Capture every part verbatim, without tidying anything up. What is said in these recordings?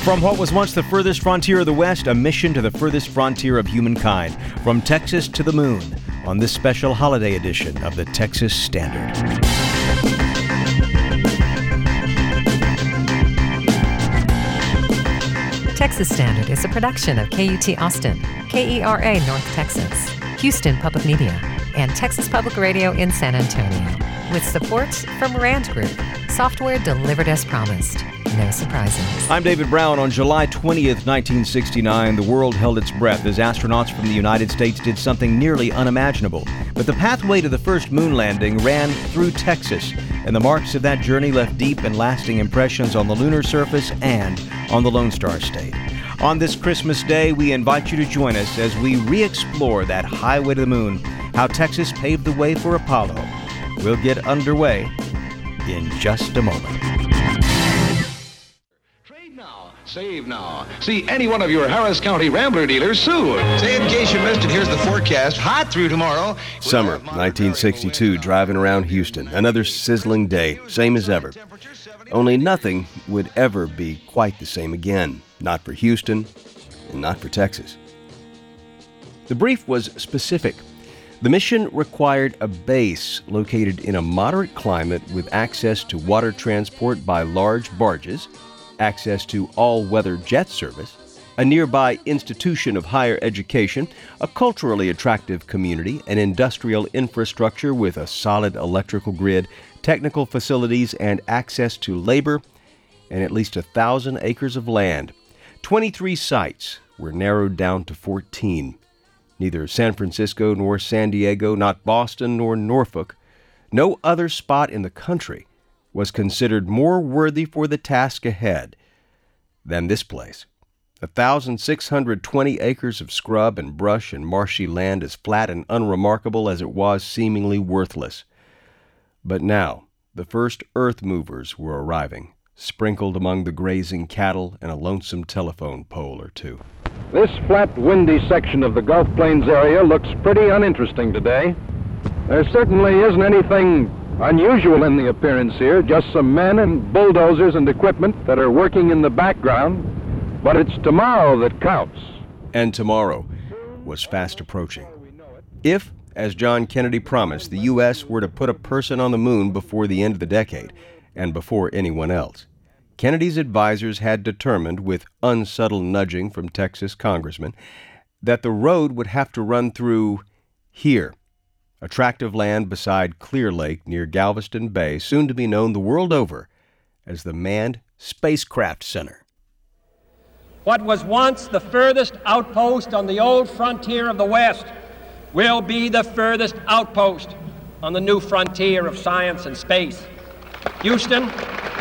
From what was once the furthest frontier of the West, a mission to the furthest frontier of humankind, from Texas to the moon, on this special holiday edition of the Texas Standard. Texas Standard is a production of K U T Austin, K E R A North Texas, Houston Public Media, and Texas Public Radio in San Antonio, with support from Rand Group, software delivered as promised. No surprises. I'm David Brown. On July twentieth, nineteen sixty-nine, the world held its breath as astronauts from the United States did something nearly unimaginable. But the pathway to the first moon landing ran through Texas, and the marks of that journey left deep and lasting impressions on the lunar surface and on the Lone Star State. On this Christmas Day, we invite you to join us as we re-explore that highway to the moon, how Texas paved the way for Apollo. We'll get underway in just a moment. Save now. See any one of your Harris County Rambler dealers soon. Say, in case you missed it, here's the forecast. Hot through tomorrow. Summer nineteen sixty-two, driving around Houston. Another sizzling day, same as ever. Only nothing would ever be quite the same again. Not for Houston, and not for Texas. The brief was specific. The mission required a base located in a moderate climate with access to water transport by large barges, access to all-weather jet service, a nearby institution of higher education, a culturally attractive community, an industrial infrastructure with a solid electrical grid, technical facilities, and access to labor, and at least a thousand acres of land. Twenty-three sites were narrowed down to fourteen. Neither San Francisco nor San Diego, not Boston nor Norfolk, no other spot in the country was considered more worthy for the task ahead than this place. one thousand six hundred twenty acres of scrub and brush and marshy land, as flat and unremarkable as it was seemingly worthless. But now, the first earth movers were arriving, sprinkled among the grazing cattle and a lonesome telephone pole or two. This flat, windy section of the Gulf Plains area looks pretty uninteresting today. There certainly isn't anything unusual in the appearance here, just some men and bulldozers and equipment that are working in the background, but it's tomorrow that counts. And tomorrow was fast approaching. If, as John Kennedy promised, the U S were to put a person on the moon before the end of the decade, and before anyone else, Kennedy's advisors had determined, with unsubtle nudging from Texas congressmen, that the road would have to run through here, a tract of land beside Clear Lake near Galveston Bay, soon to be known the world over as the Manned Spacecraft Center. What was once the furthest outpost on the old frontier of the West will be the furthest outpost on the new frontier of science and space. Houston,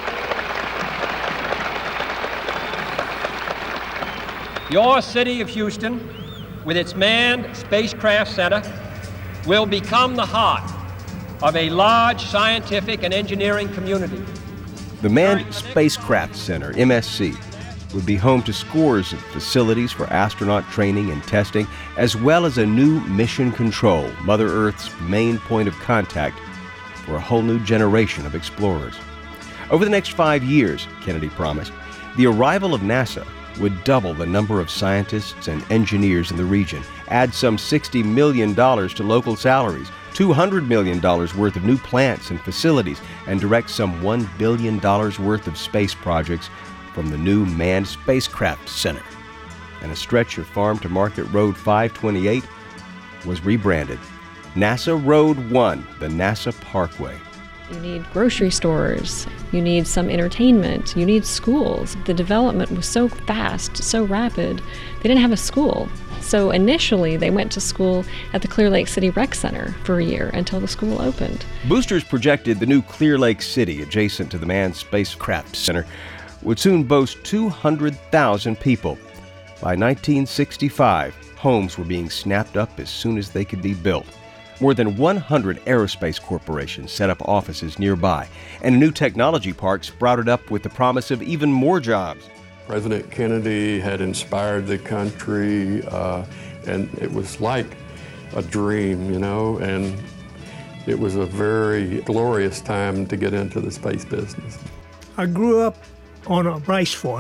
your city of Houston, with its Manned Spacecraft Center, will become the heart of a large scientific and engineering community. The Manned Spacecraft Center, M S C, would be home to scores of facilities for astronaut training and testing, as well as a new mission control, Mother Earth's main point of contact for a whole new generation of explorers. Over the next five years, Kennedy promised, the arrival of NASA would double the number of scientists and engineers in the region, add some sixty million dollars to local salaries, two hundred million dollars worth of new plants and facilities, and direct some one billion dollars worth of space projects from the new Manned Spacecraft Center. And a stretch of Farm to Market Road five twenty-eight was rebranded NASA Road one, the NASA Parkway. You need grocery stores, you need some entertainment, you need schools. The development was so fast, so rapid, they didn't have a school. So initially they went to school at the Clear Lake City Rec Center for a year until the school opened. Boosters projected the new Clear Lake City, adjacent to the Manned Spacecraft Center, would soon boast two hundred thousand people. By nineteen sixty-five, homes were being snapped up as soon as they could be built. More than one hundred aerospace corporations set up offices nearby, and a new technology park sprouted up with the promise of even more jobs. President Kennedy had inspired the country, uh, and it was like a dream, you know, and it was a very glorious time to get into the space business. I grew up on a rice farm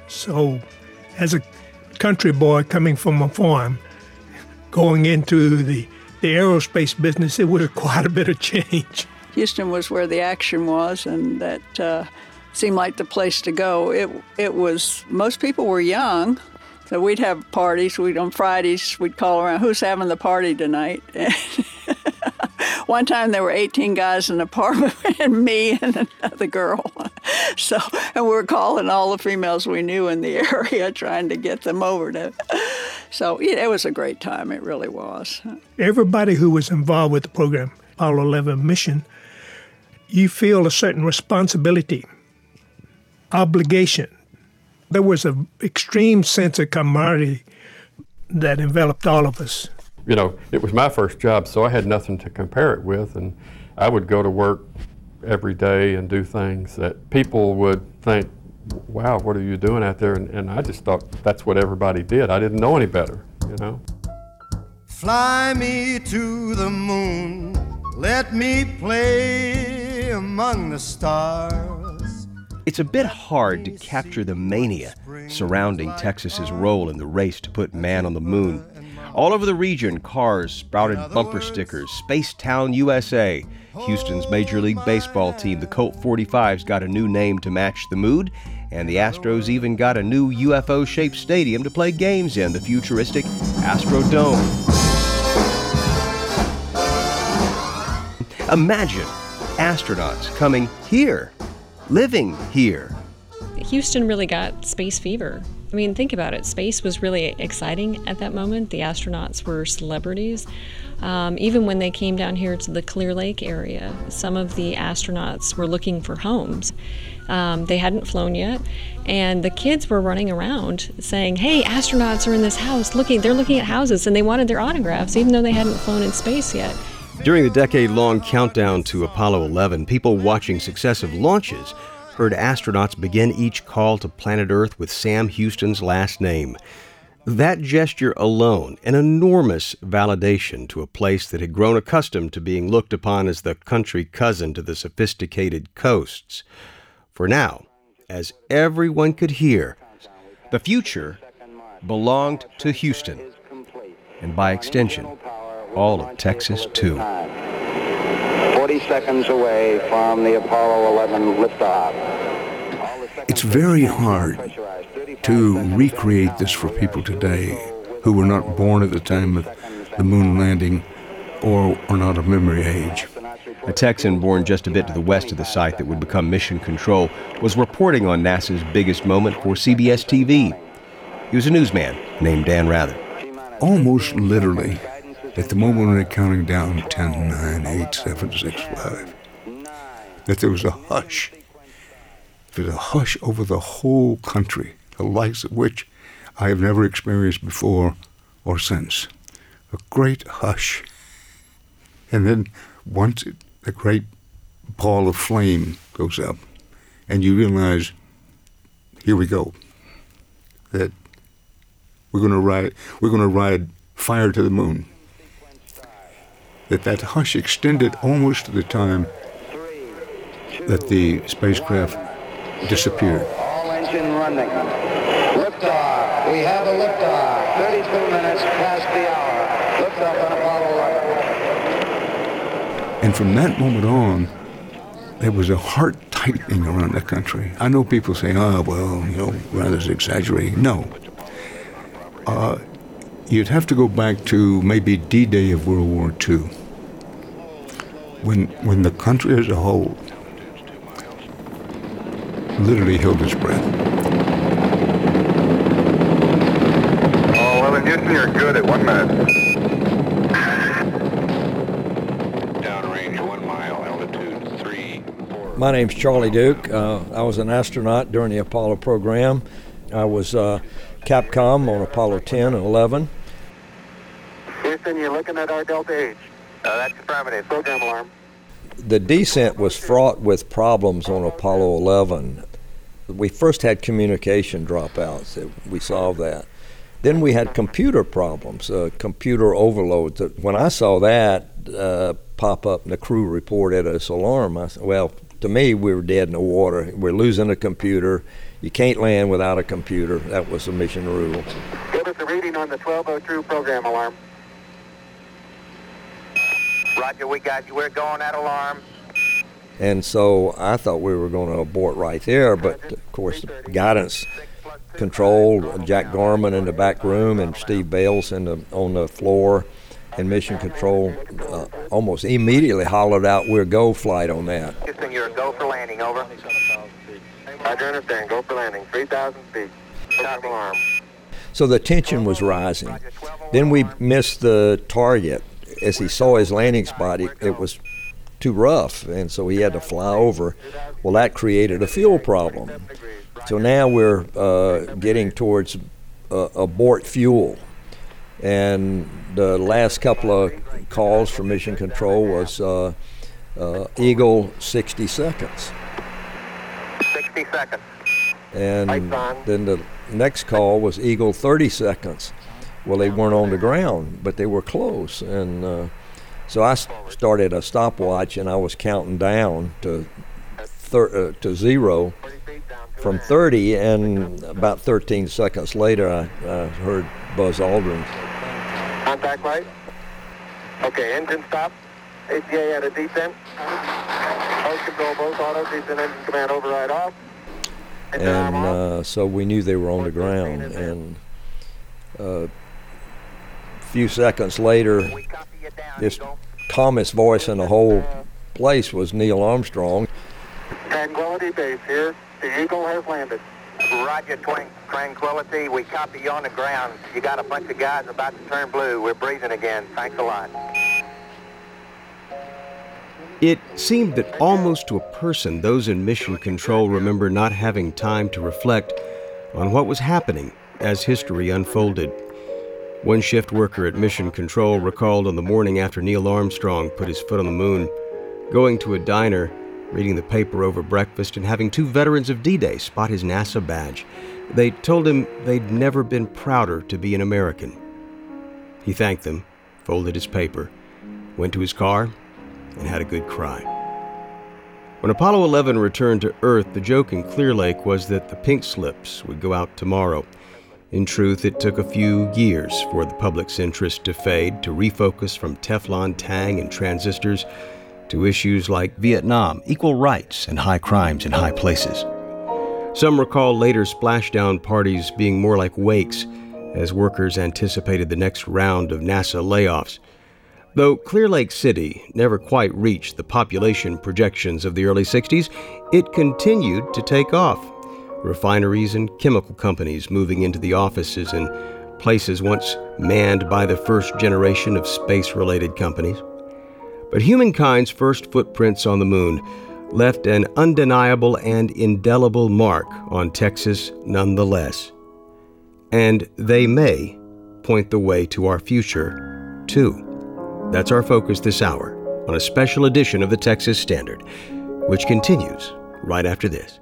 So as a country boy coming from a farm, going into the, the aerospace business, it was quite a bit of change. Houston was where the action was, and that uh, seemed like the place to go. It it was, most people were young, so we'd have parties. We'd on Fridays, we'd call around, who's having the party tonight? One time there were eighteen guys in the apartment and me and another girl. So, and we were calling all the females we knew in the area, trying to get them over to. So yeah, it was a great time. It really was. Everybody who was involved with the program, Apollo eleven mission, you feel a certain responsibility, obligation. There was an extreme sense of camaraderie that enveloped all of us. You know, it was my first job, so I had nothing to compare it with, and I would go to work every day and do things that people would think, wow, what are you doing out there? And, and I just thought that's what everybody did. I didn't know any better, you know. Fly me to the moon, let me play among the stars. It's a bit hard to capture the mania surrounding Texas's role in the race to put man on the moon. All over the region, cars sprouted bumper stickers, Space Town U S A. Houston's Major League Baseball team, the Colt forty-fives, got a new name to match the mood, and the Astros even got a new U F O-shaped stadium to play games in, the futuristic Astrodome. Imagine astronauts coming here, living here. Houston really got space fever. I mean, think about it. Space was really exciting at that moment. The astronauts were celebrities. Um, even when they came down here to the Clear Lake area, some of the astronauts were looking for homes. Um, they hadn't flown yet, and the kids were running around saying, hey, astronauts are in this house looking, they're looking at houses, and they wanted their autographs, even though they hadn't flown in space yet. During the decade-long countdown to Apollo eleven, people watching successive launches heard astronauts begin each call to planet Earth with Sam Houston's last name. That gesture alone, an enormous validation to a place that had grown accustomed to being looked upon as the country cousin to the sophisticated coasts. For now, as everyone could hear, the future belonged to Houston, and by extension, all of Texas, too. forty seconds away from the Apollo eleven liftoff. It's very hard to recreate this for people today who were not born at the time of the moon landing or are not of memory age. A Texan born just a bit to the west of the site that would become Mission Control was reporting on NASA's biggest moment for C B S T V. He was a newsman named Dan Rather. Almost literally, at the moment when they're counting down ten, nine, eight, seven, six, five, that there was a hush. There was a hush over the whole country, the likes of which I have never experienced before or since. A great hush. And then once it, a great ball of flame goes up, and you realize, here we go, that we're going to ride, we're going to ride fire to the moon. That that hush extended almost to the time that the spacecraft disappeared. All engine running. Liftoff. We have a liftoff. thirty-two minutes past the hour. Liftoff on Apollo eleven. And from that moment on, there was a heart tightening around the country. I know people say, oh, well, you know, rather exaggerating. No. Uh, you'd have to go back to maybe D-Day of World War Two, when when the country as a whole literally held its breath. Oh, well, in Houston, you're good at one minute. Downrange, one mile, altitude, three, four. My name's Charlie Duke. Uh, I was an astronaut during the Apollo program. I was uh, Capcom on Apollo ten and eleven. Houston, you're looking at our Delta H. Uh, that's affirmative. Program alarm. The descent was fraught with problems on Apollo eleven. We first had communication dropouts. We solved that. Then we had computer problems, uh, computer overload. When I saw that uh, pop up and the crew reported us alarm, I said, well, to me, we were dead in the water. We're losing a computer. You can't land without a computer. That was the mission rule. Give us a reading on the twelve oh two program alarm. Roger, we got you. We're going at alarm. And so I thought we were going to abort right there, but of course the guidance control, Jack Gorman in the back room and Steve Bales in the, on the floor, and mission control uh, almost immediately hollered out, "We're go flight" on that. Houston, you're a go for landing, over. Roger, understand. Go for landing. three thousand feet. Program alarm. So the tension was rising. Then we missed the target. As he saw his landing spot, it, it was too rough, and so he had to fly over. Well, that created a fuel problem. So now we're uh, getting towards uh, abort fuel. And the last couple of calls from Mission Control was uh, uh, Eagle sixty seconds. sixty seconds. And then the next call was Eagle thirty seconds. Well, they weren't on the ground, but they were close. And uh, so I started a stopwatch, and I was counting down to thir- uh, to zero from thirty, and about thirteen seconds later, I, I heard Buzz Aldrin. Contact light. Okay, engine stop. A T A at a descent. Post control, both auto, descent engine command override off. Engine And uh, so we knew they were on the ground. And uh, a few seconds later, this calmest voice in the whole place was Neil Armstrong. Tranquility Base here. The Eagle has landed. Roger, twang, Tranquility. We copy you on the ground. You got a bunch of guys about to turn blue. We're breathing again. Thanks a lot. It seemed that almost to a person, those in Mission Control remember not having time to reflect on what was happening as history unfolded. One shift worker at Mission Control recalled on the morning after Neil Armstrong put his foot on the moon, going to a diner, reading the paper over breakfast, and having two veterans of D-Day spot his NASA badge. They told him they'd never been prouder to be an American. He thanked them, folded his paper, went to his car, and had a good cry. When Apollo eleven returned to Earth, the joke in Clear Lake was that the pink slips would go out tomorrow. In truth, it took a few years for the public's interest to fade, to refocus from Teflon, Tang, and transistors to issues like Vietnam, equal rights, and high crimes in high places. Some recall later splashdown parties being more like wakes as workers anticipated the next round of NASA layoffs. Though Clear Lake City never quite reached the population projections of the early sixties, it continued to take off. Refineries and chemical companies moving into the offices in places once manned by the first generation of space-related companies. But humankind's first footprints on the moon left an undeniable and indelible mark on Texas nonetheless. And they may point the way to our future, too. That's our focus this hour on a special edition of the Texas Standard, which continues right after this.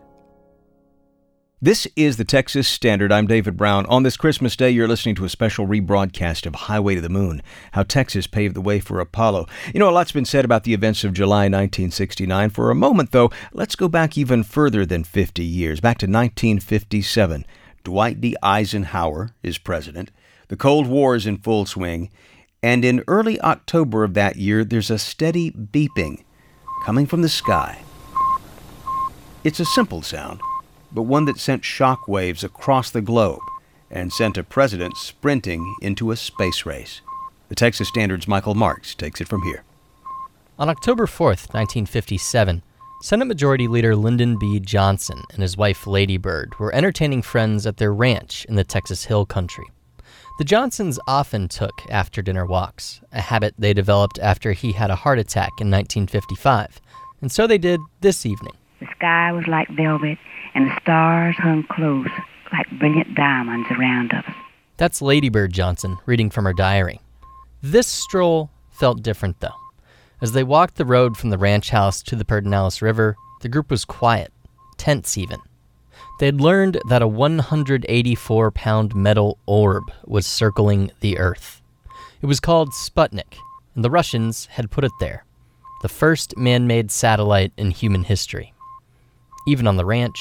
This is the Texas Standard. I'm David Brown. On this Christmas Day, you're listening to a special rebroadcast of Highway to the Moon, how Texas paved the way for Apollo. You know, a lot's been said about the events of July nineteen sixty-nine. For a moment, though, let's go back even further than fifty years, back to nineteen fifty-seven. Dwight D. Eisenhower is president. The Cold War is in full swing. And in early October of that year, there's a steady beeping coming from the sky. It's a simple sound, but one that sent shock waves across the globe and sent a president sprinting into a space race. The Texas Standard's Michael Marks takes it from here. On October fourth, nineteen fifty-seven, Senate Majority Leader Lyndon B. Johnson and his wife Lady Bird were entertaining friends at their ranch in the Texas Hill Country. The Johnsons often took after-dinner walks, a habit they developed after he had a heart attack in nineteen fifty-five, and so they did this evening. The sky was like velvet, and the stars hung close like brilliant diamonds around us. That's Lady Bird Johnson reading from her diary. This stroll felt different, though. As they walked the road from the ranch house to the Pedernales River, the group was quiet, tense even. They'd learned that a one hundred eighty-four pound metal orb was circling the Earth. It was called Sputnik, and the Russians had put it there, the first man-made satellite in human history. Even on the ranch,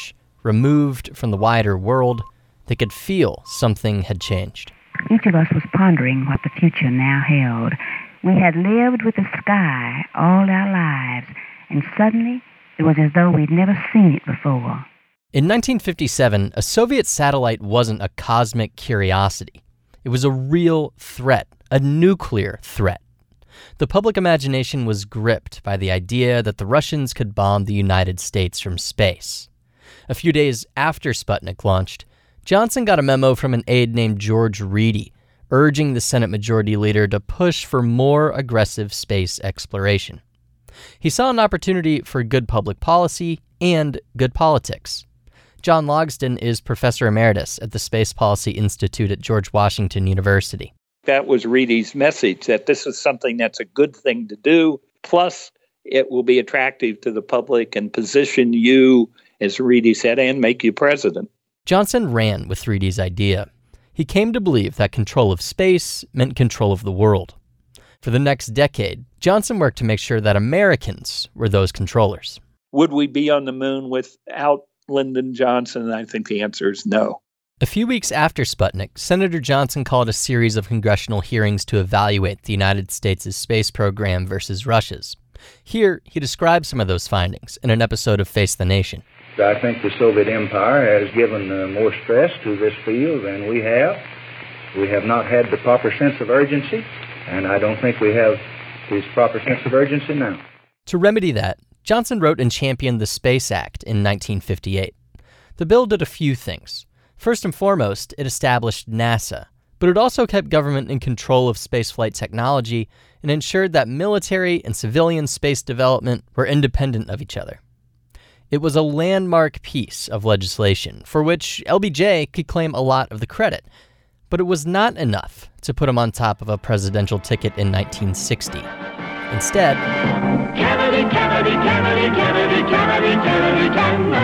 removed from the wider world, they could feel something had changed. Each of us was pondering what the future now held. We had lived with the sky all our lives, and suddenly it was as though we'd never seen it before. In nineteen fifty-seven, a Soviet satellite wasn't a cosmic curiosity. It was a real threat, a nuclear threat. The public imagination was gripped by the idea that the Russians could bomb the United States from space. A few days after Sputnik launched, Johnson got a memo from an aide named George Reedy, urging the Senate Majority Leader to push for more aggressive space exploration. He saw an opportunity for good public policy and good politics. John Logsdon is Professor Emeritus at the Space Policy Institute at George Washington University. That was Reedy's message, that this is something that's a good thing to do, plus it will be attractive to the public and position you, as Reedy said, and make you president. Johnson ran with Reedy's idea. He came to believe that control of space meant control of the world. For the next decade, Johnson worked to make sure that Americans were those controllers. Would we be on the moon without Lyndon Johnson? I think the answer is no. A few weeks after Sputnik, Senator Johnson called a series of congressional hearings to evaluate the United States' space program versus Russia's. Here, he described some of those findings in an episode of Face the Nation. I think the Soviet Empire has given uh, more stress to this field than we have. We have not had the proper sense of urgency, and I don't think we have this proper sense of urgency now. To remedy that, Johnson wrote and championed the Space Act in nineteen fifty-eight. The bill did a few things. First and foremost, it established NASA, but it also kept government in control of spaceflight technology and ensured that military and civilian space development were independent of each other. It was a landmark piece of legislation for which L B J could claim a lot of the credit, but it was not enough to put him on top of a presidential ticket in nineteen sixty. Instead, Kennedy, Kennedy, Kennedy, Kennedy, Kennedy, Kennedy,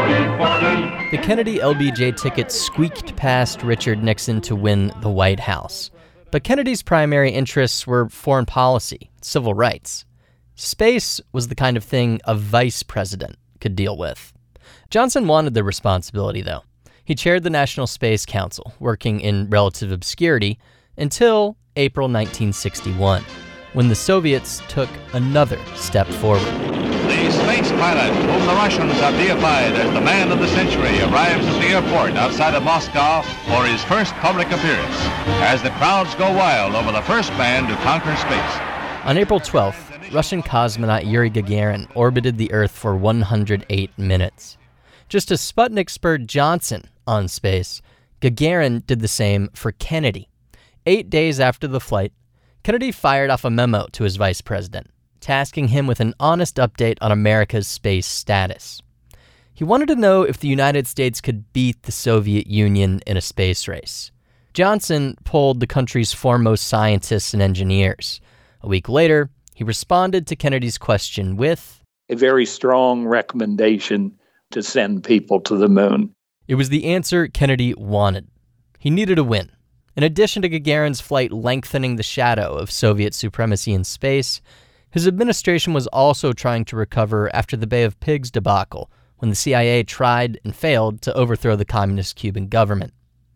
Kennedy, the Kennedy L B J ticket squeaked past Richard Nixon to win the White House. But Kennedy's primary interests were foreign policy, civil rights. Space was the kind of thing a vice president could deal with. Johnson wanted the responsibility, though. He chaired the National Space Council, working in relative obscurity, until April nineteen sixty-one, when the Soviets took another step forward. The space pilot, whom the Russians have deified as the man of the century, arrives at the airport outside of Moscow for his first public appearance, as the crowds go wild over the first man to conquer space. On April twelfth, Russian cosmonaut Yuri Gagarin orbited the Earth for one hundred eight minutes. Just as Sputnik spurred Johnson on space, Gagarin did the same for Kennedy. Eight days after the flight, Kennedy fired off a memo to his vice president, tasking him with an honest update on America's space status. He wanted to know if the United States could beat the Soviet Union in a space race. Johnson polled the country's foremost scientists and engineers. A week later, he responded to Kennedy's question with a very strong recommendation to send people to the moon. It was the answer Kennedy wanted. He needed a win. In addition to Gagarin's flight lengthening the shadow of Soviet supremacy in space, his administration was also trying to recover after the Bay of Pigs debacle, when the C I A tried and failed to overthrow the communist Cuban government.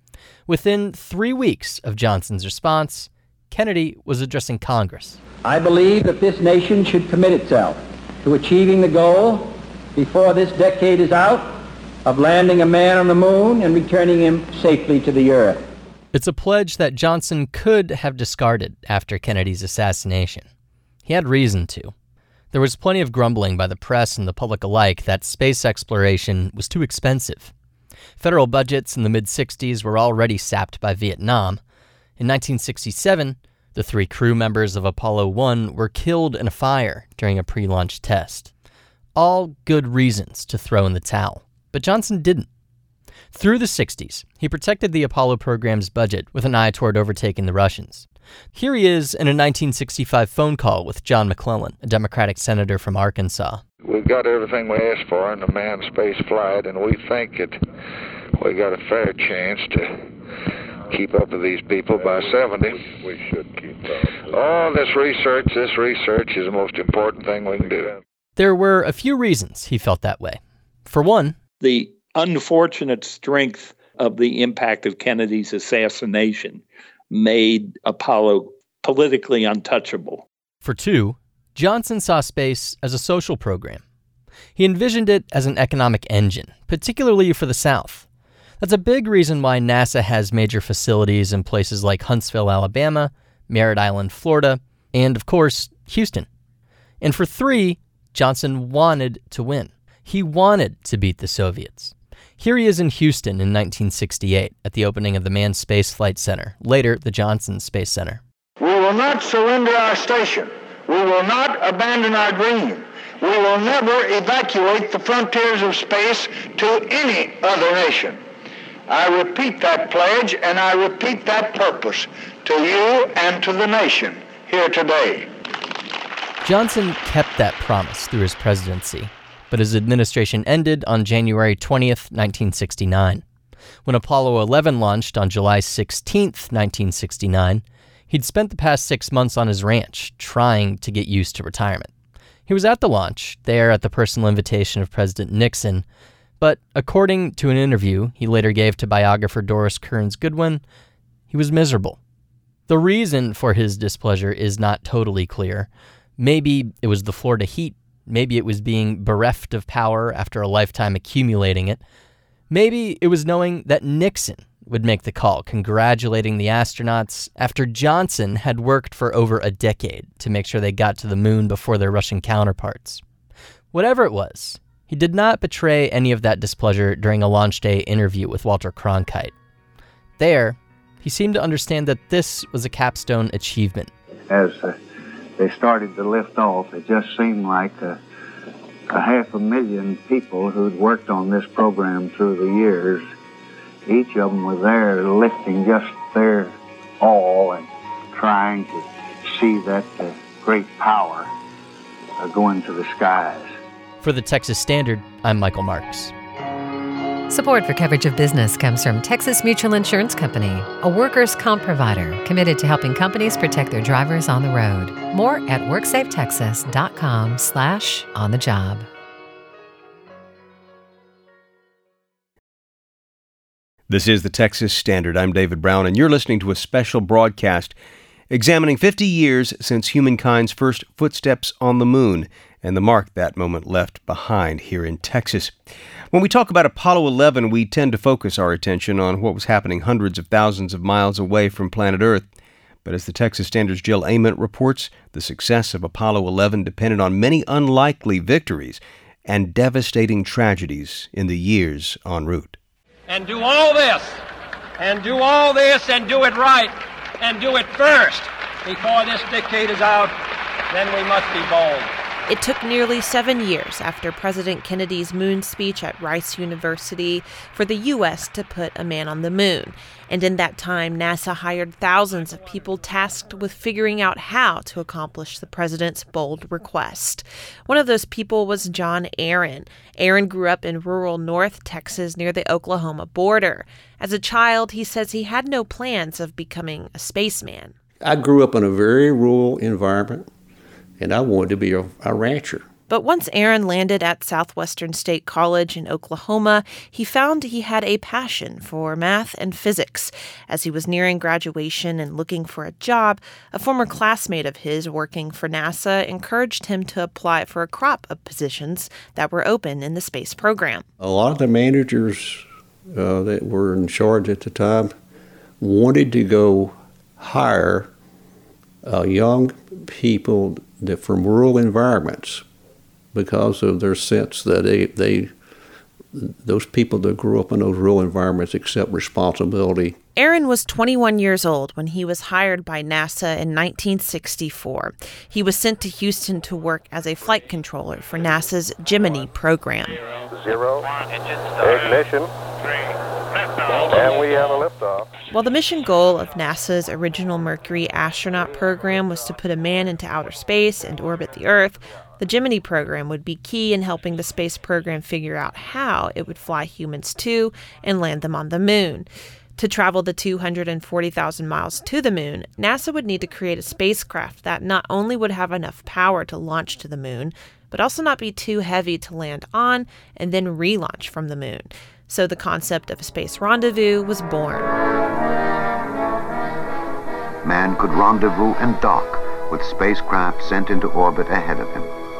Within three weeks of Johnson's response, Kennedy was addressing Congress. I believe that this nation should commit itself to achieving the goal, before this decade is out, of landing a man on the moon and returning him safely to the Earth. It's a pledge that Johnson could have discarded after Kennedy's assassination. He had reason to. There was plenty of grumbling by the press and the public alike that space exploration was too expensive. Federal budgets in the mid-sixties were already sapped by Vietnam. In nineteen sixty-seven, the three crew members of Apollo one were killed in a fire during a pre-launch test. All good reasons to throw in the towel, but Johnson didn't. Through the sixties, he protected the Apollo program's budget with an eye toward overtaking the Russians. Here he is in a nineteen sixty-five phone call with John McClellan, a Democratic senator from Arkansas. We've got everything we asked for in a manned space flight, and we think that we got a fair chance to keep up with these people by seventy. We should keep up. Oh, this research, this research is the most important thing we can do. There were a few reasons he felt that way. For one, the unfortunate strength of the impact of Kennedy's assassination made Apollo politically untouchable. For two, Johnson saw space as a social program. He envisioned it as an economic engine, particularly for the South. That's a big reason why NASA has major facilities in places like Huntsville, Alabama, Merritt Island, Florida, and, of course, Houston. And for three, Johnson wanted to win. He wanted to beat the Soviets. Here he is in Houston in nineteen sixty-eight at the opening of the Manned Space Flight Center, later the Johnson Space Center. We will not surrender our station. We will not abandon our dream. We will never evacuate the frontiers of space to any other nation. I repeat that pledge and I repeat that purpose to you and to the nation here today. Johnson kept that promise through his presidency, but his administration ended on January twentieth, nineteen sixty-nine. When Apollo eleven launched on July sixteenth, nineteen sixty-nine, he'd spent the past six months on his ranch trying to get used to retirement. He was at the launch, there at the personal invitation of President Nixon, but according to an interview he later gave to biographer Doris Kearns Goodwin, he was miserable. The reason for his displeasure is not totally clear. Maybe it was the Florida heat. Maybe it was being bereft of power after a lifetime accumulating it. Maybe it was knowing that Nixon would make the call, congratulating the astronauts after Johnson had worked for over a decade to make sure they got to the moon before their Russian counterparts. Whatever it was, he did not betray any of that displeasure during a launch day interview with Walter Cronkite. There, he seemed to understand that this was a capstone achievement. As uh, they started to lift off, it just seemed like uh, a half a million people who'd worked on this program through the years. Each of them was there lifting just their all and trying to see that uh, great power uh, go into the skies. For the Texas Standard, I'm Michael Marks. Support for coverage of business comes from Texas Mutual Insurance Company, a workers' comp provider committed to helping companies protect their drivers on the road. More at worksafetexas.com slash on the job. This is the Texas Standard. I'm David Brown, and you're listening to a special broadcast examining fifty years since humankind's first footsteps on the moon and the mark that moment left behind here in Texas. When we talk about Apollo eleven, we tend to focus our attention on what was happening hundreds of thousands of miles away from planet Earth. But as the Texas Standard's Jill Ament reports, the success of Apollo eleven depended on many unlikely victories and devastating tragedies in the years en route. And do all this, and do all this, and do it right, and do it first before this decade is out, then we must be bold. It took nearly seven years after President Kennedy's moon speech at Rice University for the U S to put a man on the moon. And in that time, NASA hired thousands of people tasked with figuring out how to accomplish the president's bold request. One of those people was John Aaron. Aaron grew up in rural North Texas near the Oklahoma border. As a child, he says he had no plans of becoming a spaceman. I grew up in a very rural environment, and I wanted to be a, a rancher. But once Aaron landed at Southwestern State College in Oklahoma, he found he had a passion for math and physics. As he was nearing graduation and looking for a job, a former classmate of his working for NASA encouraged him to apply for a crop of positions that were open in the space program. A lot of the managers uh, that were in charge at the time wanted to go hire uh, young people that from rural environments, because of their sense that they, they, those people that grew up in those rural environments accept responsibility. Aaron was twenty-one years old when he was hired by NASA in nineteen sixty-four. He was sent to Houston to work as a flight controller for NASA's Gemini program. Zero, ignition, and we have a liftoff. While the mission goal of NASA's original Mercury astronaut program was to put a man into outer space and orbit the Earth, the Gemini program would be key in helping the space program figure out how it would fly humans to and land them on the moon. To travel the two hundred forty thousand miles to the moon, NASA would need to create a spacecraft that not only would have enough power to launch to the moon, but also not be too heavy to land on and then relaunch from the moon. So the concept of a space rendezvous was born. Man could rendezvous and dock with spacecraft sent into orbit ahead of him.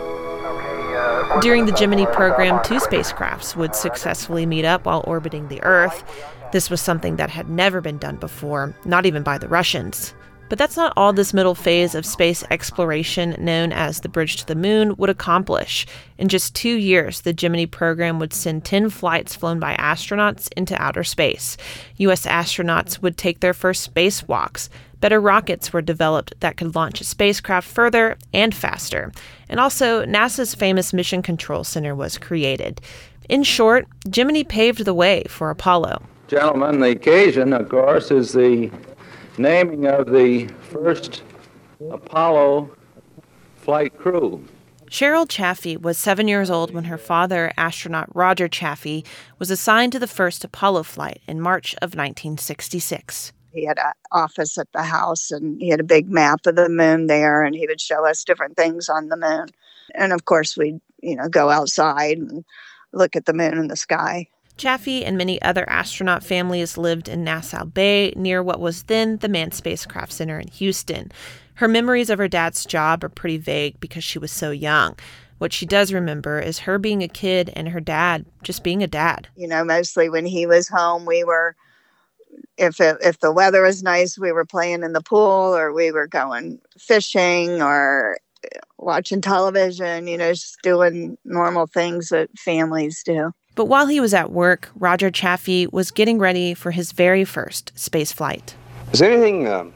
During the Gemini program, two spacecrafts would successfully meet up while orbiting the Earth. This was something that had never been done before, not even by the Russians. But that's not all this middle phase of space exploration, known as the Bridge to the Moon, would accomplish. In just two years, the Gemini program would send ten flights flown by astronauts into outer space. U S astronauts would take their first spacewalks. Better rockets were developed that could launch a spacecraft further and faster. And also, NASA's famous Mission Control Center was created. In short, Gemini paved the way for Apollo. Gentlemen, the occasion, of course, is the naming of the first Apollo flight crew. Cheryl Chaffee was seven years old when her father, astronaut Roger Chaffee, was assigned to the first Apollo flight in March of nineteen sixty-six. He had an office at the house, and he had a big map of the moon there, and he would show us different things on the moon. And of course, we'd, you know, go outside and look at the moon in the sky. Chaffee and many other astronaut families lived in Nassau Bay, near what was then the Manned Spacecraft Center in Houston. Her memories of her dad's job are pretty vague because she was so young. What she does remember is her being a kid and her dad just being a dad. You know, mostly when he was home, we were, if it, if the weather was nice, we were playing in the pool, or we were going fishing or watching television, you know, just doing normal things that families do. But while he was at work, Roger Chaffee was getting ready for his very first space flight. Is there anything uh,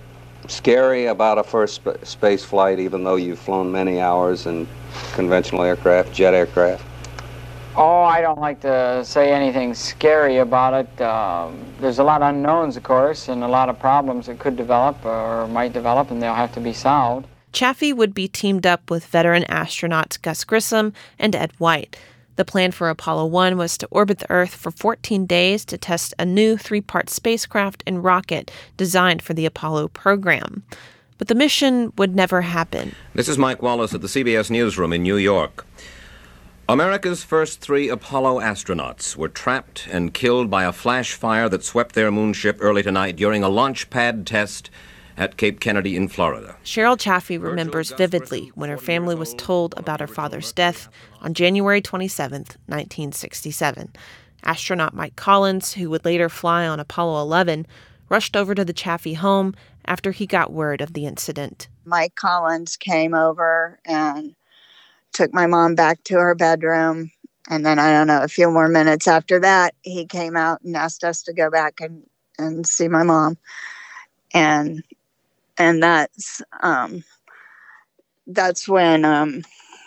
scary about a first sp- space flight, even though you've flown many hours in conventional aircraft, jet aircraft? Oh, I don't like to say anything scary about it. Um, there's a lot of unknowns, of course, and a lot of problems that could develop or might develop, and they'll have to be solved. Chaffee would be teamed up with veteran astronauts Gus Grissom and Ed White. The plan for Apollo one was to orbit the Earth for fourteen days to test a new three-part spacecraft and rocket designed for the Apollo program. But the mission would never happen. This is Mike Wallace at the C B S Newsroom in New York. America's first three Apollo astronauts were trapped and killed by a flash fire that swept their moonship early tonight during a launch pad test at Cape Kennedy in Florida. Cheryl Chaffee remembers vividly when her family was told about her father's death on January twenty-seventh, nineteen sixty-seven. Astronaut Mike Collins, who would later fly on Apollo eleven, rushed over to the Chaffee home after he got word of the incident. Mike Collins came over and took my mom back to her bedroom. And then, I don't know, a few more minutes after that, he came out and asked us to go back and, and see my mom. And and that's um, that's when um,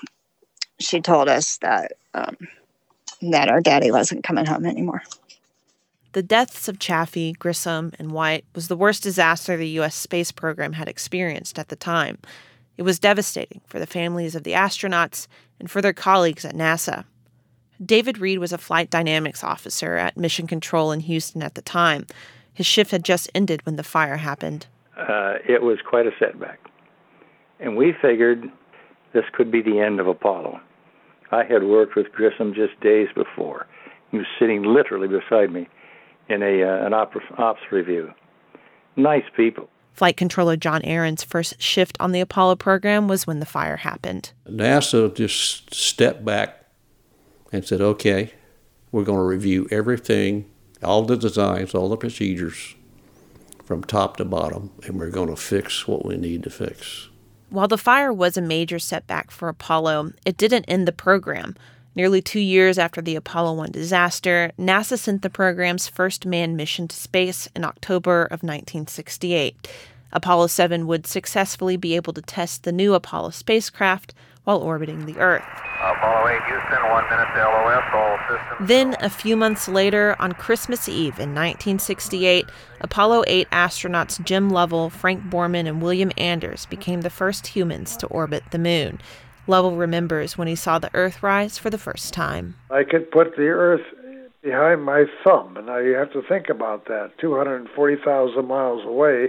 she told us that um, that our daddy wasn't coming home anymore. The deaths of Chaffee, Grissom, and White was the worst disaster the U S space program had experienced at the time. It was devastating for the families of the astronauts and for their colleagues at NASA. David Reed was a flight dynamics officer at Mission Control in Houston at the time. His shift had just ended when the fire happened. Uh, it was quite a setback. And we figured this could be the end of Apollo. I had worked with Grissom just days before. He was sitting literally beside me in a uh, an op- ops review. Nice people. Flight controller John Aaron's first shift on the Apollo program was when the fire happened. NASA just stepped back and said, okay, we're going to review everything, all the designs, all the procedures from top to bottom, and we're going to fix what we need to fix. While the fire was a major setback for Apollo, it didn't end the program. Nearly two years after the Apollo one disaster, NASA sent the program's first manned mission to space in October of nineteen sixty-eight. Apollo seven would successfully be able to test the new Apollo spacecraft while orbiting the Earth. Apollo eight Houston, one minute to L O S, all systems. Then, a few months later, on Christmas Eve in nineteen sixty-eight, Apollo eight astronauts Jim Lovell, Frank Borman, and William Anders became the first humans to orbit the moon. Lovell remembers when he saw the Earth rise for the first time. I could put the Earth behind my thumb, and I have to think about that. two hundred forty thousand miles away,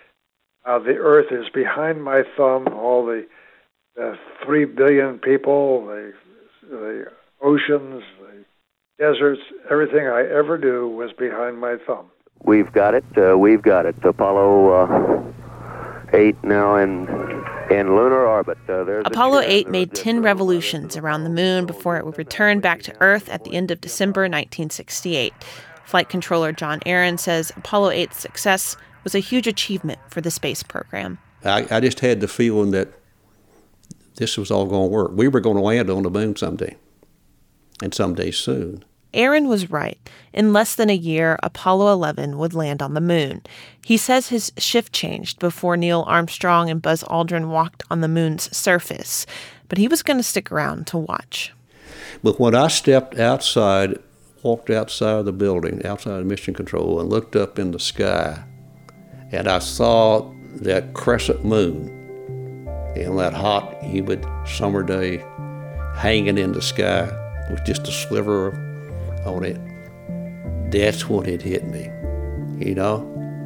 uh, the Earth is behind my thumb. All the, the three billion people, the, the oceans, the deserts, everything I ever do was behind my thumb. We've got it. Uh, we've got it. Apollo uh, eight now in in lunar orbit. Uh, there's Apollo eight made ten revolutions around the moon before it would return back to Earth at the end of December nineteen sixty-eight. Flight controller John Aaron says Apollo eight's success was a huge achievement for the space program. I, I just had the feeling that this was all going to work. We were going to land on the moon someday, and someday soon. Aaron was right. In less than a year, Apollo eleven would land on the moon. He says his shift changed before Neil Armstrong and Buzz Aldrin walked on the moon's surface, but he was going to stick around to watch. But when I stepped outside, walked outside of the building, outside of Mission Control, and looked up in the sky, and I saw that crescent moon and that hot, humid summer day hanging in the sky with just a sliver on it, that's when it hit me. You know,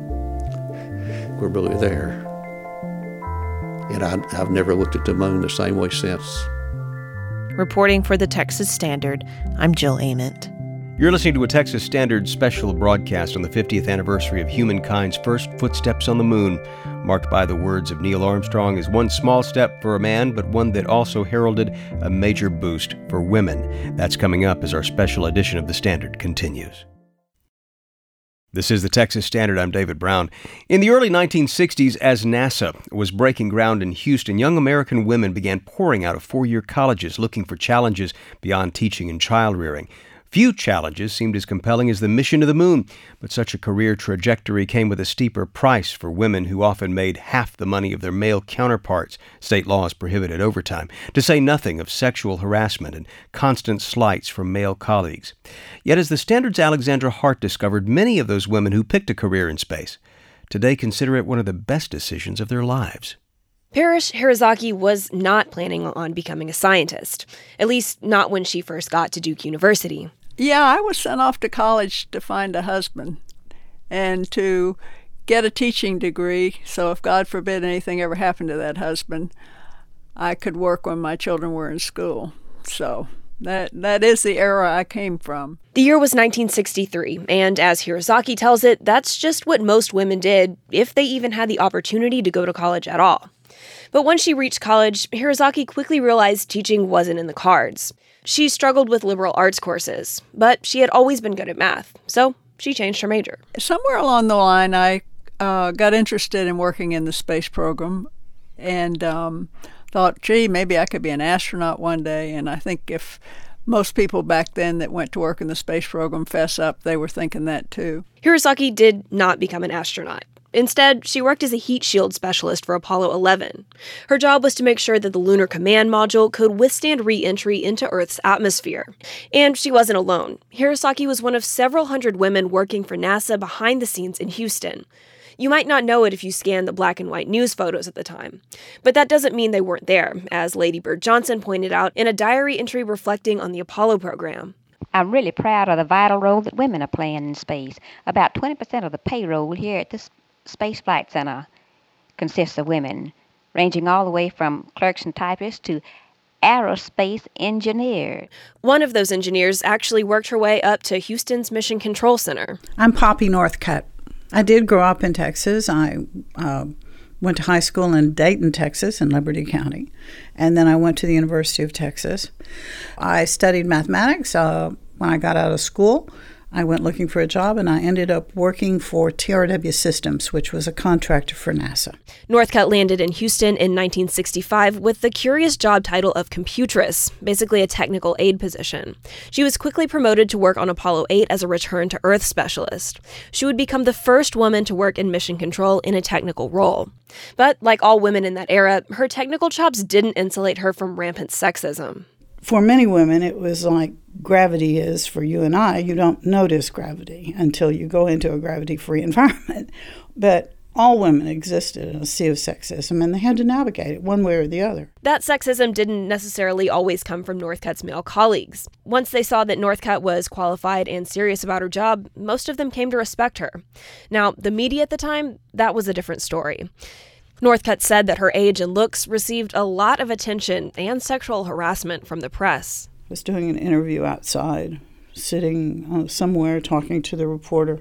we're really there. And I, I've never looked at the moon the same way since. Reporting for the Texas Standard, I'm Jill Ament. You're listening to a Texas Standard special broadcast on the fiftieth anniversary of humankind's first footsteps on the moon, marked by the words of Neil Armstrong as one small step for a man, but one that also heralded a major boost for women. That's coming up as our special edition of the Standard continues. This is the Texas Standard. I'm David Brown. In the early nineteen sixties, as NASA was breaking ground in Houston, young American women began pouring out of four-year colleges looking for challenges beyond teaching and child-rearing. Few challenges seemed as compelling as the mission to the moon, but such a career trajectory came with a steeper price for women who often made half the money of their male counterparts. State laws prohibited overtime, to say nothing of sexual harassment and constant slights from male colleagues. Yet as the Standard's Alexandra Hart discovered, many of those women who picked a career in space today consider it one of the best decisions of their lives. Parrish Hirazaki was not planning on becoming a scientist, at least not when she first got to Duke University. Yeah, I was sent off to college to find a husband and to get a teaching degree, so if God forbid anything ever happened to that husband, I could work when my children were in school. So that that is the era I came from. The year was nineteen sixty-three, and as Hirazaki tells it, that's just what most women did, if they even had the opportunity to go to college at all. But once she reached college, Hirazaki quickly realized teaching wasn't in the cards. She struggled with liberal arts courses, but she had always been good at math, so she changed her major. Somewhere along the line, I uh, got interested in working in the space program and um, thought, gee, maybe I could be an astronaut one day. And I think if most people back then that went to work in the space program fess up, they were thinking that too. Hirazaki did not become an astronaut. Instead, she worked as a heat shield specialist for Apollo eleven. Her job was to make sure that the Lunar Command Module could withstand re-entry into Earth's atmosphere. And she wasn't alone. Hirazaki was one of several hundred women working for NASA behind the scenes in Houston. You might not know it if you scan the black and white news photos at the time. But that doesn't mean they weren't there, as Lady Bird Johnson pointed out in a diary entry reflecting on the Apollo program. I'm really proud of the vital role that women are playing in space. About twenty percent of the payroll here at this Space Flight Center consists of women, ranging all the way from clerks and typists to aerospace engineers. One of those engineers actually worked her way up to Houston's Mission Control Center. I'm Poppy Northcutt. I did grow up in Texas. I uh, went to high school in Dayton, Texas, in Liberty County, and then I went to the University of Texas. I studied mathematics. Uh, when I got out of school, I went looking for a job, and I ended up working for T R W Systems, which was a contractor for NASA. Northcutt landed in Houston in nineteen sixty-five with the curious job title of computress, basically a technical aid position. She was quickly promoted to work on Apollo eight as a return-to-Earth specialist. She would become the first woman to work in mission control in a technical role. But like all women in that era, her technical chops didn't insulate her from rampant sexism. For many women, it was like gravity is for you and I. You don't notice gravity until you go into a gravity-free environment. But all women existed in a sea of sexism, and they had to navigate it one way or the other. That sexism didn't necessarily always come from Northcutt's male colleagues. Once they saw that Northcutt was qualified and serious about her job, most of them came to respect her. Now, the media at the time, that was a different story. Northcutt said that her age and looks received a lot of attention and sexual harassment from the press. I was doing an interview outside sitting uh, somewhere talking to the reporter.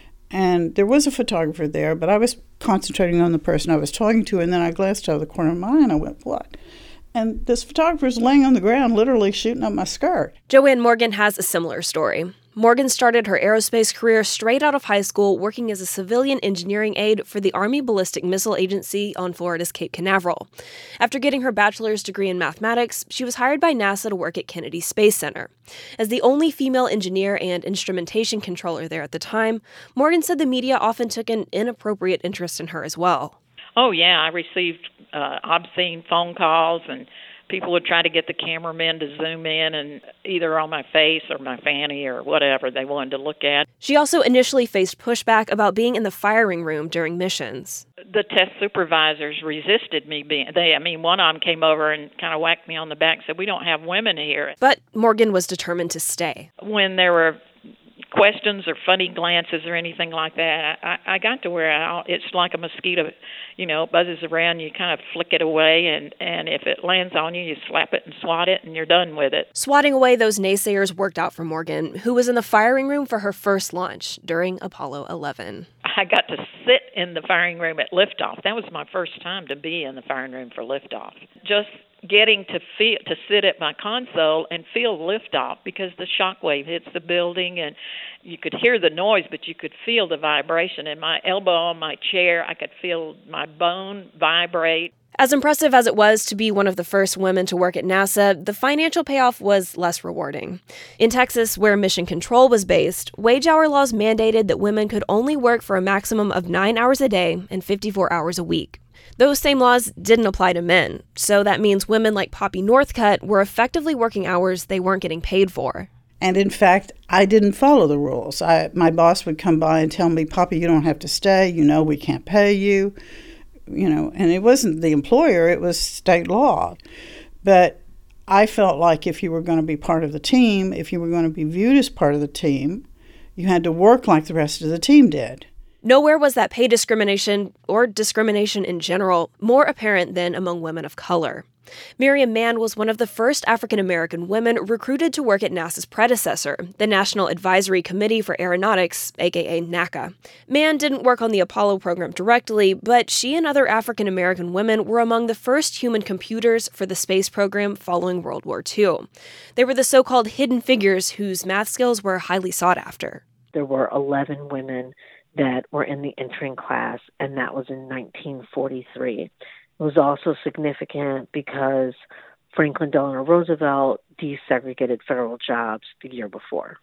And there was a photographer there, but I was concentrating on the person I was talking to, and then I glanced out of the corner of my eye and I went, what? And this photographer's laying on the ground, literally shooting up my skirt. Joanne Morgan has a similar story. Morgan started her aerospace career straight out of high school working as a civilian engineering aide for the Army Ballistic Missile Agency on Florida's Cape Canaveral. After getting her bachelor's degree in mathematics, she was hired by NASA to work at Kennedy Space Center. As the only female engineer and instrumentation controller there at the time, Morgan said the media often took an inappropriate interest in her as well. Oh, yeah, I received uh, obscene phone calls, and people would try to get the cameramen to zoom in and either on my face or my fanny or whatever they wanted to look at. She also initially faced pushback about being in the firing room during missions. The test supervisors resisted me being, they, I mean, one of them came over and kind of whacked me on the back and said, we don't have women here. But Morgan was determined to stay. When there were questions or funny glances or anything like that, I, I got to where I, it's like a mosquito, you know, buzzes around, you kind of flick it away, and, and if it lands on you, you slap it and swat it, and you're done with it. Swatting away those naysayers worked out for Morgan, who was in the firing room for her first launch during Apollo eleven. I got to sit in the firing room at liftoff. That was my first time to be in the firing room for liftoff. Just getting to feel, to sit at my console and feel liftoff, because the shock wave hits the building and you could hear the noise, but you could feel the vibration. And my elbow on my chair, I could feel my bone vibrate. As impressive as it was to be one of the first women to work at NASA, the financial payoff was less rewarding. In Texas, where mission control was based, wage hour laws mandated that women could only work for a maximum of nine hours a day and fifty-four hours a week. Those same laws didn't apply to men, so that means women like Poppy Northcutt were effectively working hours they weren't getting paid for. And in fact, I didn't follow the rules. I, my boss would come by and tell me, Poppy, you don't have to stay. You know, we can't pay you. You know, and it wasn't the employer, it was state law. But I felt like if you were going to be part of the team, if you were going to be viewed as part of the team, you had to work like the rest of the team did. Nowhere was that pay discrimination, or discrimination in general, more apparent than among women of color. Miriam Mann was one of the first African-American women recruited to work at NASA's predecessor, the National Advisory Committee for Aeronautics, aka NACA. Mann didn't work on the Apollo program directly, but she and other African-American women were among the first human computers for the space program following World War Two. They were the so-called hidden figures whose math skills were highly sought after. There were eleven women that were in the entering class, and that was in nineteen forty-three. It was also significant because Franklin Delano Roosevelt desegregated federal jobs the year before.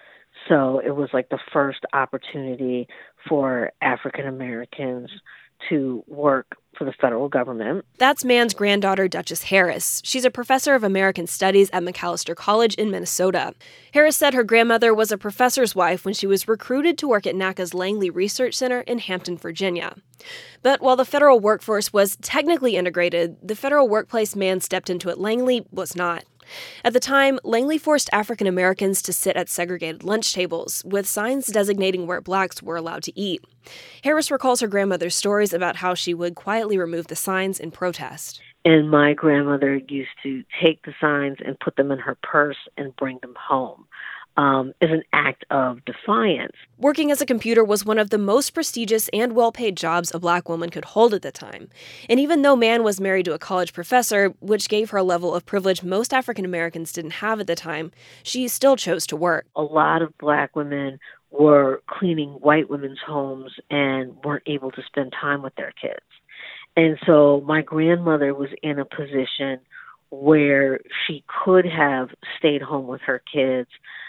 So it was like the first opportunity for African Americans to work for the federal government. That's Mann's granddaughter, Duchess Harris. She's a professor of American Studies at Macalester College in Minnesota. Harris said her grandmother was a professor's wife when she was recruited to work at NACA's Langley Research Center in Hampton, Virginia. But while the federal workforce was technically integrated, the federal workplace Mann stepped into at Langley was not. At the time, Langley forced African Americans to sit at segregated lunch tables, with signs designating where blacks were allowed to eat. Harris recalls her grandmother's stories about how she would quietly remove the signs in protest. And my grandmother used to take the signs and put them in her purse and bring them home. Um, is an act of defiance. Working as a computer was one of the most prestigious and well-paid jobs a black woman could hold at the time. And even though Mann was married to a college professor, which gave her a level of privilege most African Americans didn't have at the time, she still chose to work. A lot of black women were cleaning white women's homes and weren't able to spend time with their kids. And so my grandmother was in a position where she could have stayed home with her kids,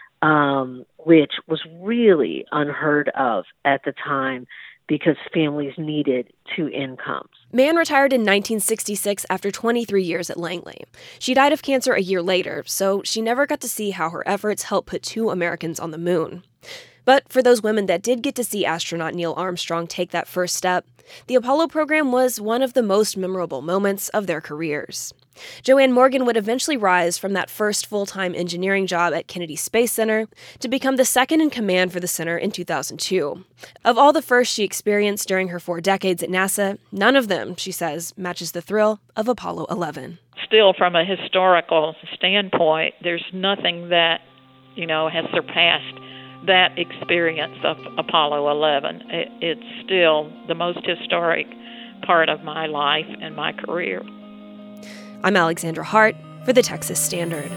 Um, which was really unheard of at the time because families needed two incomes. Mann retired in nineteen sixty-six after twenty-three years at Langley. She died of cancer a year later, so she never got to see how her efforts helped put two Americans on the moon. But for those women that did get to see astronaut Neil Armstrong take that first step, the Apollo program was one of the most memorable moments of their careers. Joanne Morgan would eventually rise from that first full-time engineering job at Kennedy Space Center to become the second in command for the center in two thousand two. Of all the firsts she experienced during her four decades at NASA, none of them, she says, matches the thrill of Apollo eleven. Still, from a historical standpoint, there's nothing that you know, has surpassed that experience of Apollo eleven. It, it's still the most historic part of my life and my career. I'm Alexandra Hart for the Texas Standard.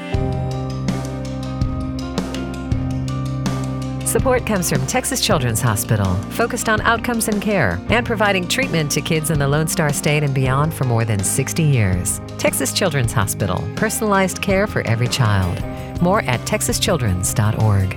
Support comes from Texas Children's Hospital, focused on outcomes and care, and providing treatment to kids in the Lone Star State and beyond for more than sixty years. Texas Children's Hospital, personalized care for every child. More at texas children's dot org.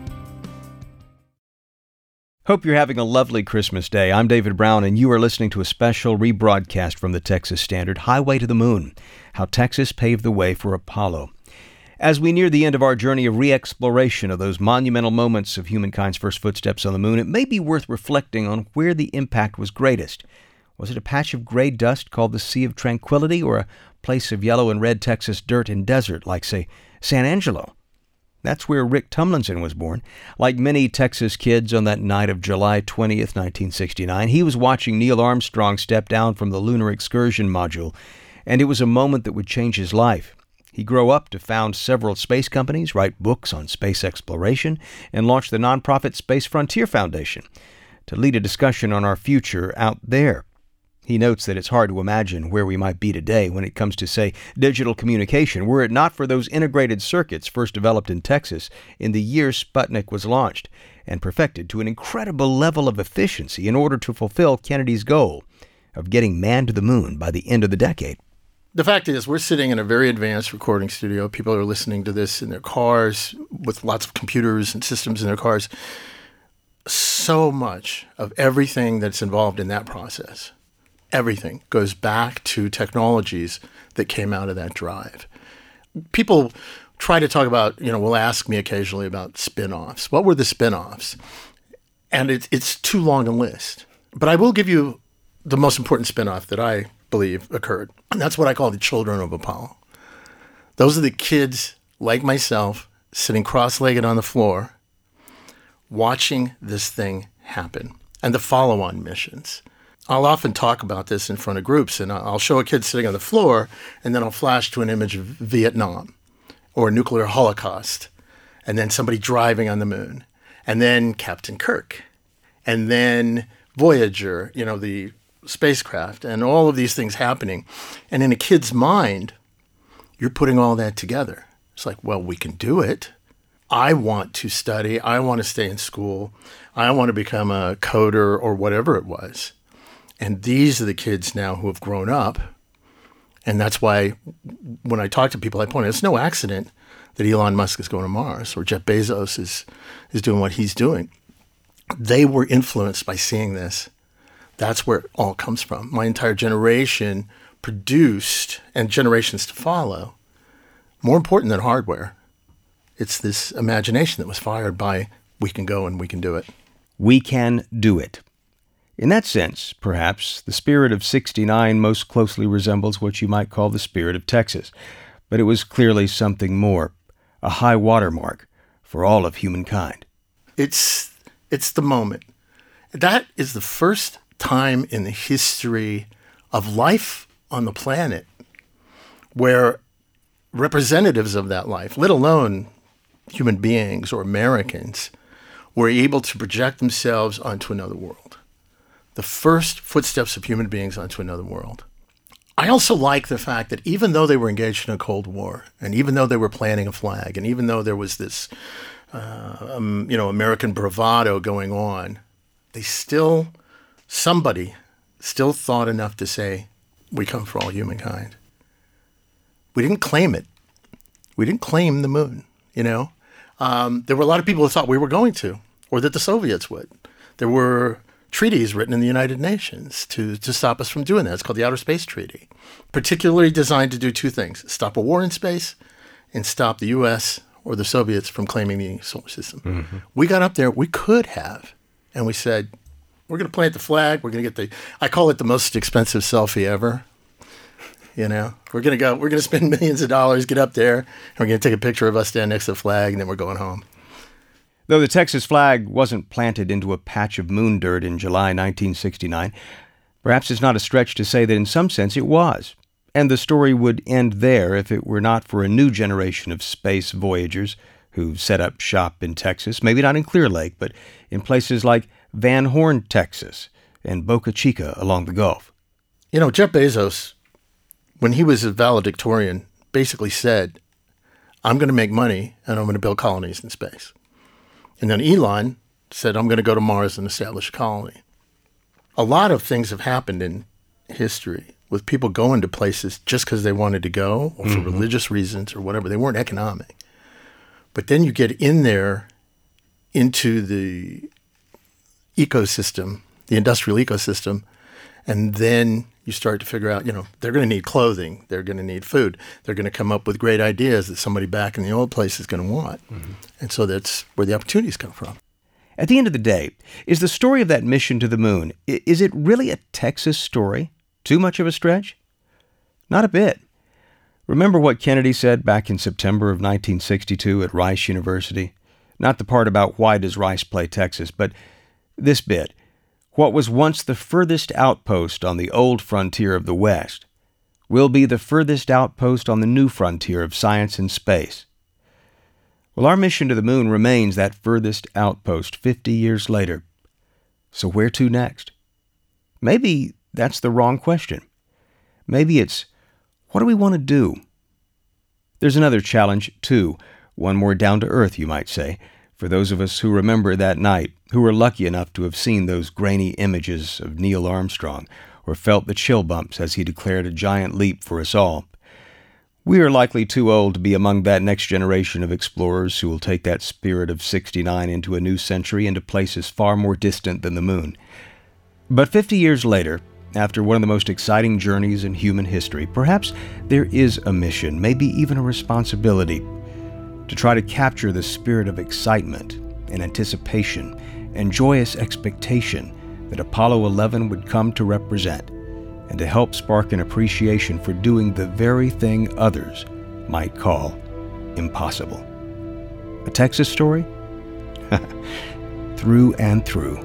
Hope you're having a lovely Christmas day. I'm David Brown, and you are listening to a special rebroadcast from the Texas Standard, Highway to the Moon, How Texas Paved the Way for Apollo. As we near the end of our journey of re-exploration of those monumental moments of humankind's first footsteps on the moon, it may be worth reflecting on where the impact was greatest. Was it a patch of gray dust called the Sea of Tranquility, or a place of yellow and red Texas dirt and desert like, say, San Angelo? That's where Rick Tumlinson was born. Like many Texas kids on that night of July twentieth, nineteen sixty-nine, he was watching Neil Armstrong step down from the lunar excursion module, and it was a moment that would change his life. He grew up to found several space companies, write books on space exploration, and launch the nonprofit Space Frontier Foundation to lead a discussion on our future out there. He notes that it's hard to imagine where we might be today when it comes to, say, digital communication, were it not for those integrated circuits first developed in Texas in the year Sputnik was launched and perfected to an incredible level of efficiency in order to fulfill Kennedy's goal of getting man to the moon by the end of the decade. The fact is, we're sitting in a very advanced recording studio. People are listening to this in their cars with lots of computers and systems in their cars. So much of everything that's involved in that process, everything goes back to technologies that came out of that drive. People try to talk about, you know, will ask me occasionally about spin-offs. What were the spin-offs? And it, it's too long a list. But I will give you the most important spin-off that I believe occurred. And that's what I call the children of Apollo. Those are the kids like myself sitting cross-legged on the floor watching this thing happen and the follow-on missions. I'll often talk about this in front of groups, and I'll show a kid sitting on the floor, and then I'll flash to an image of Vietnam or a nuclear holocaust, and then somebody driving on the moon, and then Captain Kirk, and then Voyager, you know, the spacecraft, and all of these things happening. And in a kid's mind, you're putting all that together. It's like, well, we can do it. I want to study. I want to stay in school. I want to become a coder or whatever it was. And these are the kids now who have grown up. And that's why when I talk to people, I point out it's no accident that Elon Musk is going to Mars or Jeff Bezos is, is doing what he's doing. They were influenced by seeing this. That's where it all comes from. My entire generation produced, and generations to follow, more important than hardware. It's this imagination that was fired by, we can go and we can do it. We can do it. In that sense, perhaps, the spirit of sixty-nine most closely resembles what you might call the spirit of Texas. But it was clearly something more, a high watermark for all of humankind. It's, it's the moment. That is the first time in the history of life on the planet where representatives of that life, let alone human beings or Americans, were able to project themselves onto another world. The first footsteps of human beings onto another world. I also like the fact that even though they were engaged in a Cold War, and even though they were planting a flag, and even though there was this, uh, um, you know, American bravado going on, they still, somebody still thought enough to say, we come for all humankind. We didn't claim it. We didn't claim the moon, you know. Um, there were a lot of people who thought we were going to, or that the Soviets would. There were treaties written in the United Nations to, to stop us from doing that. It's called the Outer Space Treaty, particularly designed to do two things: stop a war in space and stop the U S or the Soviets from claiming the solar system. Mm-hmm. We got up there, we could have, and we said, we're going to plant the flag. We're going to get the, I call it the most expensive selfie ever. You know, we're going to go, we're going to spend millions of dollars, get up there, and we're going to take a picture of us standing next to the flag, and then we're going home. Though the Texas flag wasn't planted into a patch of moon dirt in July nineteen sixty-nine, perhaps it's not a stretch to say that in some sense it was. And the story would end there if it were not for a new generation of space voyagers who've set up shop in Texas, maybe not in Clear Lake, but in places like Van Horn, Texas, and Boca Chica along the Gulf. You know, Jeff Bezos, when he was a valedictorian, basically said, I'm going to make money and I'm going to build colonies in space. And then Elon said, I'm going to go to Mars and establish a colony. A lot of things have happened in history with people going to places just because they wanted to go or for mm-hmm. religious reasons or whatever. They weren't economic. But then you get in there into the ecosystem, the industrial ecosystem, and then you start to figure out, you know, they're going to need clothing. They're going to need food. They're going to come up with great ideas that somebody back in the old place is going to want. Mm-hmm. And so that's where the opportunities come from. At the end of the day, is the story of that mission to the moon, is it really a Texas story? Too much of a stretch? Not a bit. Remember what Kennedy said back in September of nineteen sixty-two at Rice University? Not the part about why does Rice play Texas, but this bit. What was once the furthest outpost on the old frontier of the West will be the furthest outpost on the new frontier of science and space. Well, our mission to the moon remains that furthest outpost fifty years later. So where to next? Maybe that's the wrong question. Maybe it's, what do we want to do? There's another challenge, too, one more down to earth, you might say, for those of us who remember that night, who were lucky enough to have seen those grainy images of Neil Armstrong, or felt the chill bumps as he declared a giant leap for us all. We are likely too old to be among that next generation of explorers who will take that spirit of sixty-nine into a new century into places far more distant than the moon. But fifty years later, after one of the most exciting journeys in human history, perhaps there is a mission, maybe even a responsibility, to try to capture the spirit of excitement and anticipation and joyous expectation that Apollo eleven would come to represent, and to help spark an appreciation for doing the very thing others might call impossible. A Texas story? Through and through.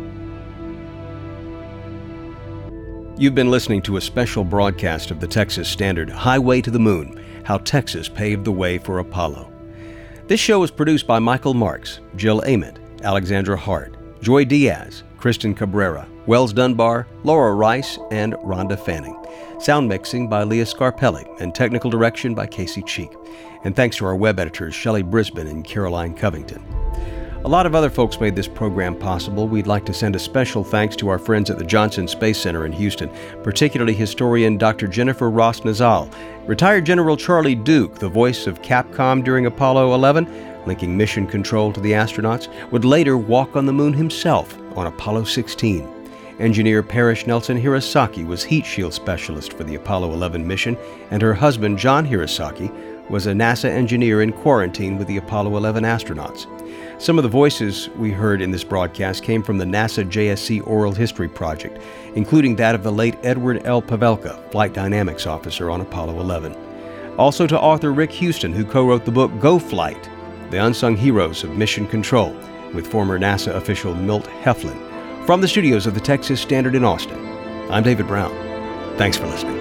You've been listening to a special broadcast of the Texas Standard, Highway to the Moon, How Texas Paved the Way for Apollo. This show was produced by Michael Marks, Jill Ament, Alexandra Hart, Joy Diaz, Kristen Cabrera, Wells Dunbar, Laura Rice, and Rhonda Fanning. Sound mixing by Leah Scarpelli and technical direction by Casey Cheek. And thanks to our web editors, Shelley Brisbane and Caroline Covington. A lot of other folks made this program possible. We'd like to send a special thanks to our friends at the Johnson Space Center in Houston, particularly historian Doctor Jennifer Ross Nazal, retired General Charlie Duke, the voice of Capcom during Apollo eleven, linking mission control to the astronauts, would later walk on the moon himself on Apollo sixteen. Engineer Parrish Nelson Hirosaki was heat shield specialist for the Apollo eleven mission, and her husband, John Hirosaki, was a NASA engineer in quarantine with the Apollo eleven astronauts. Some of the voices we heard in this broadcast came from the NASA J S C Oral History Project, including that of the late Edward L. Pavelka, Flight Dynamics Officer on Apollo eleven. Also to author Rick Houston, who co-wrote the book Go Flight, The Unsung Heroes of Mission Control, with former NASA official Milt Heflin. From the studios of the Texas Standard in Austin, I'm David Brown. Thanks for listening.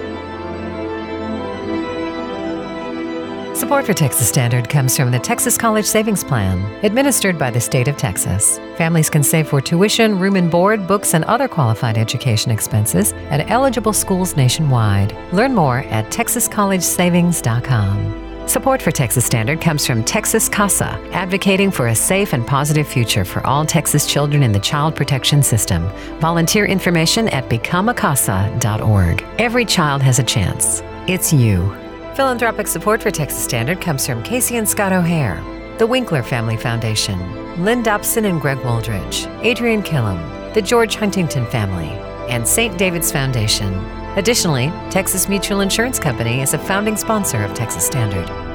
Support for Texas Standard comes from the Texas College Savings Plan, administered by the state of Texas. Families can save for tuition, room and board, books, and other qualified education expenses at eligible schools nationwide. Learn more at texas college savings dot com. Support for Texas Standard comes from Texas CASA, advocating for a safe and positive future for all Texas children in the child protection system. Volunteer information at become a casa dot org. Every child has a chance. It's you. Philanthropic support for Texas Standard comes from Casey and Scott O'Hare, the Winkler Family Foundation, Lynn Dobson and Greg Woldridge, Adrian Killam, the George Huntington Family, and Saint David's Foundation. Additionally, Texas Mutual Insurance Company is a founding sponsor of Texas Standard.